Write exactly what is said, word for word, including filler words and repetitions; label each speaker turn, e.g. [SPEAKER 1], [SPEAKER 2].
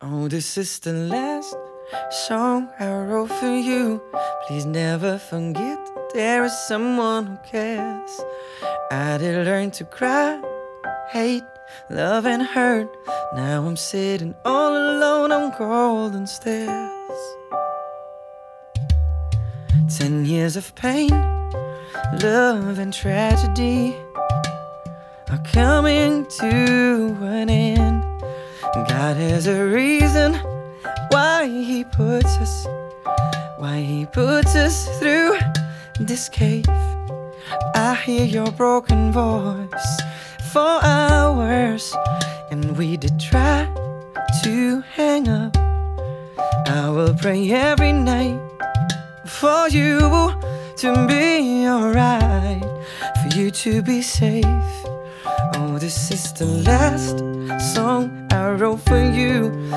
[SPEAKER 1] Oh, this is the last song I wrote for you. Please never forget there is someone who cares. I did learn to cry, hate, love and hurt. Now I'm sitting all alone on golden stairs. Ten years of pain, love and tragedy are coming to an end. God has a reason why he puts us, why he puts us through this cave. I hear your broken voice for hours, and we did try to hang up. I will pray every night for you to be alright, for you to be safe. Oh, this is the last song I wrote for you.